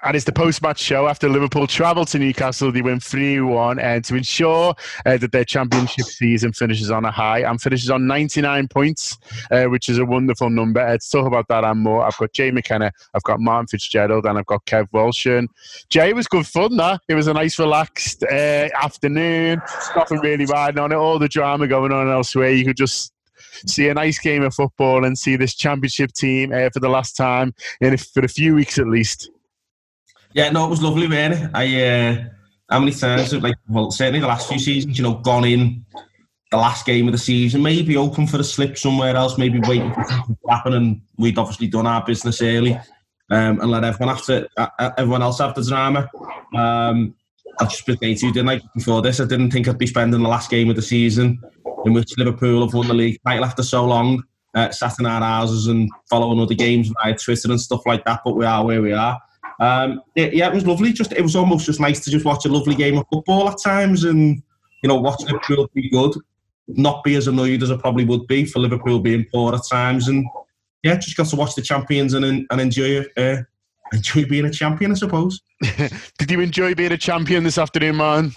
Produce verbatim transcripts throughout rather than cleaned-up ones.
And it's the post-match show after Liverpool travel to Newcastle. They win three one and to ensure uh, that their championship season finishes on a high and finishes on ninety-nine points, uh, which is a wonderful number. Uh, to talk about that and more, I've got Jay McKenna, I've got Martin Fitzgerald, and I've got Kev Walsh. And Jay, it was good fun, that. It was a nice, relaxed uh, afternoon. Nothing really riding on it. All the drama going on elsewhere. You could just see a nice game of football and see this championship team uh, for the last time in a, for a few weeks at least. Yeah, no, it was lovely, really. I, uh, how many times, like, well, certainly the last few seasons, you know, gone in the last game of the season, maybe open for a slip somewhere else, maybe waiting for something to happen, and we'd obviously done our business early um, and let everyone have to, uh, everyone else have the drama. Um, I've just been saying to you, didn't I, before this, I didn't think I'd be spending the last game of the season in which Liverpool have won the league title after so long, uh, sat in our houses and following other games via Twitter and stuff like that, but we are where we are. Um, it, yeah, it was lovely. Just it was almost just nice to just watch a lovely game of football at times, and you know, watch Liverpool be good, not be as annoyed as I probably would be for Liverpool being poor at times, and yeah, just got to watch the champions and and enjoy uh, enjoy being a champion, I suppose. Did you enjoy being a champion this afternoon, man?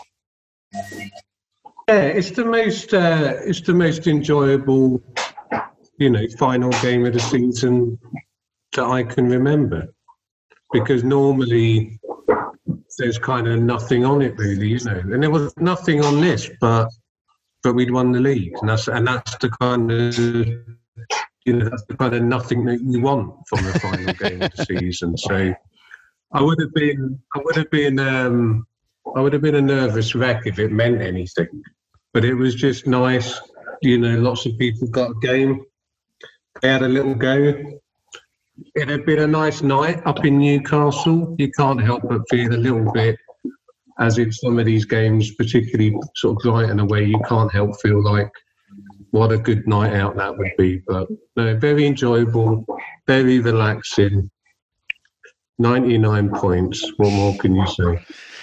Yeah, it's the most uh, it's the most enjoyable, you know, final game of the season that I can remember. Because normally there's kind of nothing on it, really, you know. And there was nothing on this, but but we'd won the league, and that's and that's the kind of you know that's the kind of nothing that you want from the final game of the season. So I would have been I would have been um, I would have been a nervous wreck if it meant anything. But it was just nice, you know. Lots of people got a game. They had a little go. It had been a nice night up in Newcastle. You can't help but feel a little bit, as in some of these games, particularly sort of Brighton away, you can't help feel like what a good night out that would be. But no, very enjoyable, very relaxing. ninety-nine points. What more can you say?